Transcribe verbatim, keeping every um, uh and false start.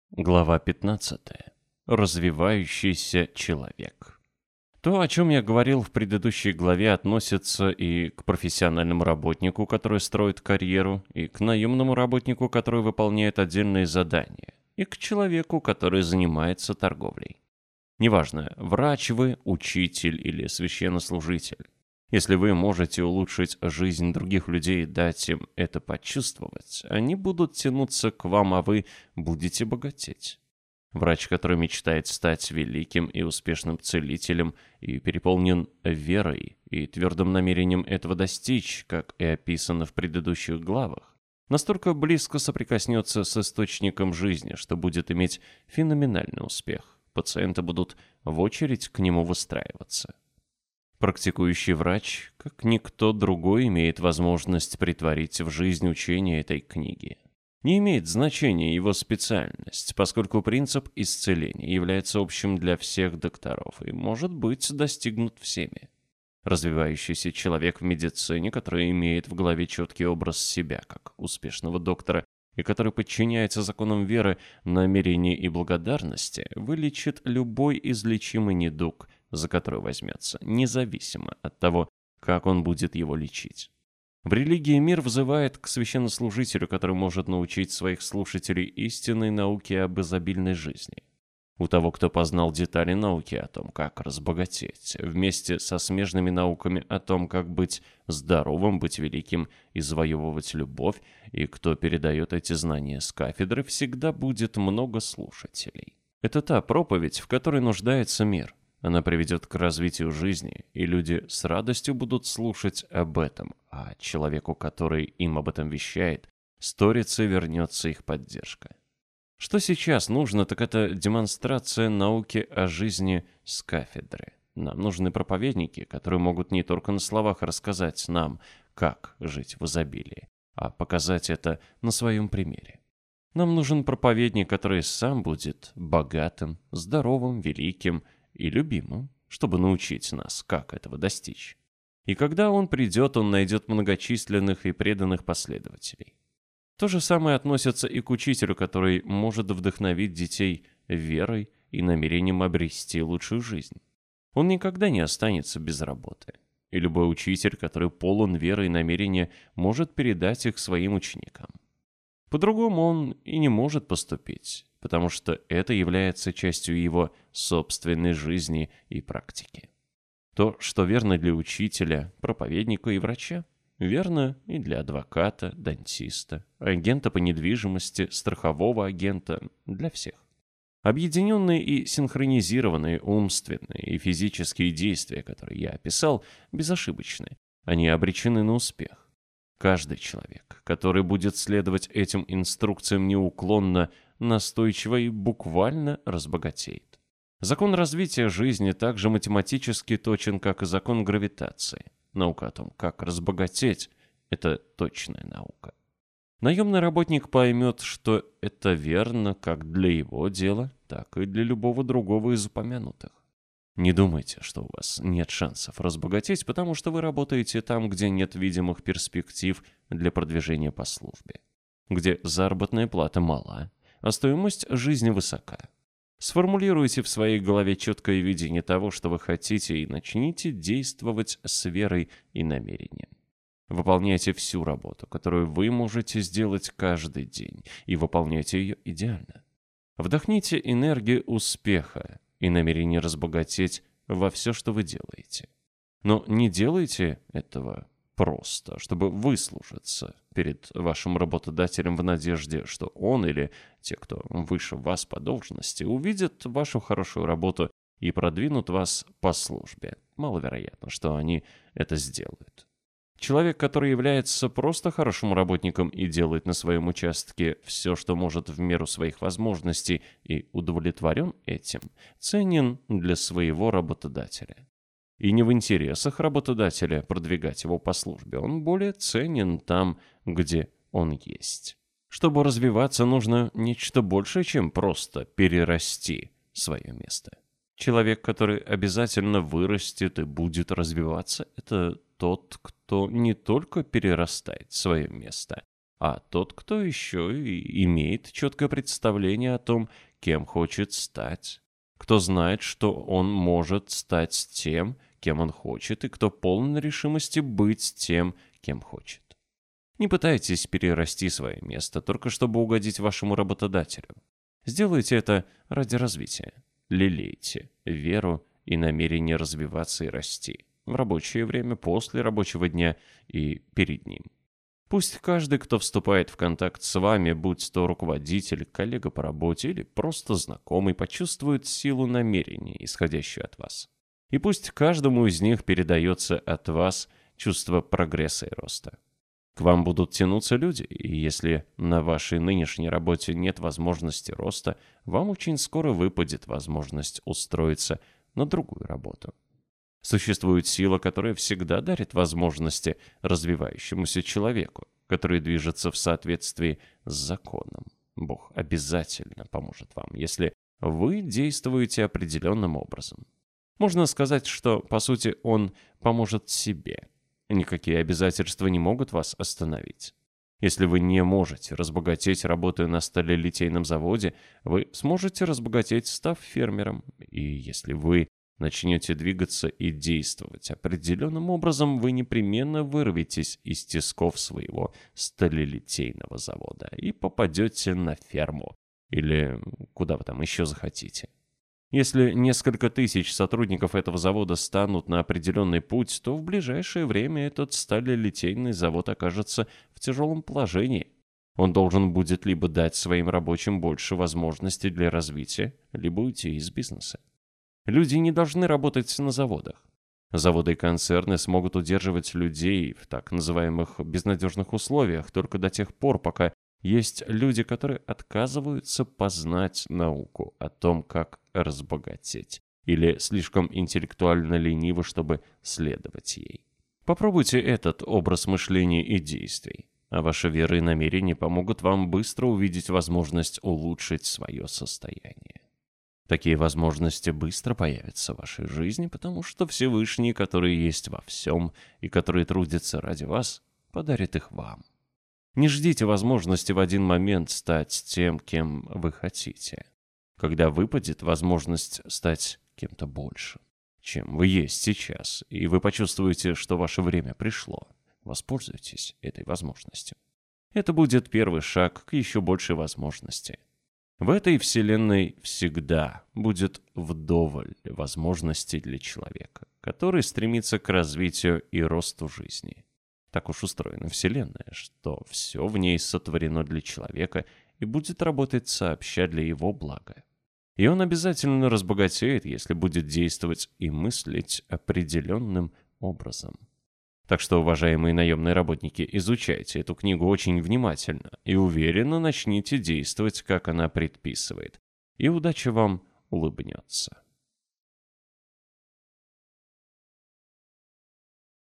Глава пятнадцатая. Развивающийся человек. То, о чем я говорил в предыдущей главе, относится и к профессиональному работнику, который строит карьеру, и к наемному работнику, который выполняет отдельные задания, и к человеку, который занимается торговлей. Неважно, врач вы, учитель или священнослужитель. Если вы можете улучшить жизнь других людей и дать им это почувствовать, они будут тянуться к вам, а вы будете богатеть. Врач, который мечтает стать великим и успешным целителем и переполнен верой и твердым намерением этого достичь, как и описано в предыдущих главах, настолько близко соприкоснется с источником жизни, что будет иметь феноменальный успех. Пациенты будут в очередь к нему выстраиваться. Практикующий врач, как никто другой, имеет возможность притворить в жизнь учение этой книги. Не имеет значения его специальность, поскольку принцип исцеления является общим для всех докторов и может быть достигнут всеми. Развивающийся человек в медицине, который имеет в голове четкий образ себя как успешного доктора и который подчиняется законам веры, намерений и благодарности, вылечит любой излечимый недуг, за который возьмется, независимо от того, как он будет его лечить. В религии мир взывает к священнослужителю, который может научить своих слушателей истинной науке об изобильной жизни. У того, кто познал детали науки о том, как разбогатеть, вместе со смежными науками о том, как быть здоровым, быть великим и завоевывать любовь, и кто передает эти знания с кафедры, всегда будет много слушателей. Это та проповедь, в которой нуждается мир. Она приведет к развитию жизни, и люди с радостью будут слушать об этом, а человеку, который им об этом вещает, сторицей вернется их поддержка. Что сейчас нужно, так это демонстрация науки о жизни с кафедры. Нам нужны проповедники, которые могут не только на словах рассказать нам, как жить в изобилии, а показать это на своем примере. Нам нужен проповедник, который сам будет богатым, здоровым, великим и любимым, чтобы научить нас, как этого достичь. И когда он придет, он найдет многочисленных и преданных последователей. То же самое относится и к учителю, который может вдохновить детей верой и намерением обрести лучшую жизнь. Он никогда не останется без работы. И любой учитель, который полон веры и намерения, может передать их своим ученикам. По-другому он и не может поступить, потому что это является частью его собственной жизни и практики. То, что верно для учителя, проповедника и врача, верно и для адвоката, дантиста, агента по недвижимости, страхового агента, для всех. Объединенные и синхронизированные умственные и физические действия, которые я описал, безошибочны. Они обречены на успех. Каждый человек, который будет следовать этим инструкциям неуклонно, настойчиво и буквально разбогатеет. Закон развития жизни также математически точен, как и закон гравитации. Наука о том, как разбогатеть, это точная наука. Наемный работник поймет, что это верно как для его дела, так и для любого другого из упомянутых. Не думайте, что у вас нет шансов разбогатеть, потому что вы работаете там, где нет видимых перспектив для продвижения по службе, где заработная плата мала, а стоимость жизни высока. Сформулируйте в своей голове четкое видение того, что вы хотите, и начните действовать с верой и намерением. Выполняйте всю работу, которую вы можете сделать каждый день, и выполняйте ее идеально. Вдохните энергию успеха и намерение разбогатеть во все, что вы делаете. Но не делайте этого просто, чтобы выслужиться перед вашим работодателем в надежде, что он или те, кто выше вас по должности, увидят вашу хорошую работу и продвинут вас по службе. Маловероятно, что они это сделают. Человек, который является просто хорошим работником и делает на своем участке все, что может в меру своих возможностей, и удовлетворен этим, ценен для своего работодателя. И не в интересах работодателя продвигать его по службе, он более ценен там, где он есть. Чтобы развиваться, нужно нечто большее, чем просто перерасти свое место. Человек, который обязательно вырастет и будет развиваться, это тот, кто не только перерастает свое место, а тот, кто еще и имеет четкое представление о том, кем хочет стать, кто знает, что он может стать тем, кем он хочет, и кто полон решимости быть тем, кем хочет. Не пытайтесь перерасти свое место, только чтобы угодить вашему работодателю. Сделайте это ради развития. Лелейте веру и намерение развиваться и расти в рабочее время, после рабочего дня и перед ним. Пусть каждый, кто вступает в контакт с вами, будь то руководитель, коллега по работе или просто знакомый, почувствует силу намерения, исходящую от вас. И пусть каждому из них передается от вас чувство прогресса и роста. К вам будут тянуться люди, и если на вашей нынешней работе нет возможности роста, вам очень скоро выпадет возможность устроиться на другую работу. Существует сила, которая всегда дарит возможности развивающемуся человеку, который движется в соответствии с законом. Бог обязательно поможет вам, если вы действуете определенным образом. Можно сказать, что, по сути, Он поможет себе. Никакие обязательства не могут вас остановить. Если вы не можете разбогатеть, работая на сталелитейном заводе, вы сможете разбогатеть, став фермером. И если вы начнете двигаться и действовать определенным образом, вы непременно вырветесь из тисков своего сталелитейного завода и попадете на ферму или куда вы там еще захотите. Если несколько тысяч сотрудников этого завода станут на определенный путь, то в ближайшее время этот сталелитейный завод окажется в тяжелом положении. Он должен будет либо дать своим рабочим больше возможностей для развития, либо уйти из бизнеса. Люди не должны работать на заводах. Заводы и концерны смогут удерживать людей в так называемых безнадежных условиях только до тех пор, пока есть люди, которые отказываются познать науку о том, как разбогатеть, или слишком интеллектуально ленивы, чтобы следовать ей. Попробуйте этот образ мышления и действий, а ваша вера и намерения помогут вам быстро увидеть возможность улучшить свое состояние. Такие возможности быстро появятся в вашей жизни, потому что Всевышний, который есть во всем и который трудится ради вас, подарит их вам. Не ждите возможности в один момент стать тем, кем вы хотите. Когда выпадет возможность стать кем-то большим, чем вы есть сейчас, и вы почувствуете, что ваше время пришло, воспользуйтесь этой возможностью. Это будет первый шаг к еще большей возможности. В этой вселенной всегда будет вдоволь возможностей для человека, который стремится к развитию и росту жизни. Так уж устроена Вселенная, что все в ней сотворено для человека и будет работать сообща для его блага. И он обязательно разбогатеет, если будет действовать и мыслить определенным образом. Так что, уважаемые наемные работники, изучайте эту книгу очень внимательно и уверенно начните действовать, как она предписывает. И удача вам улыбнется.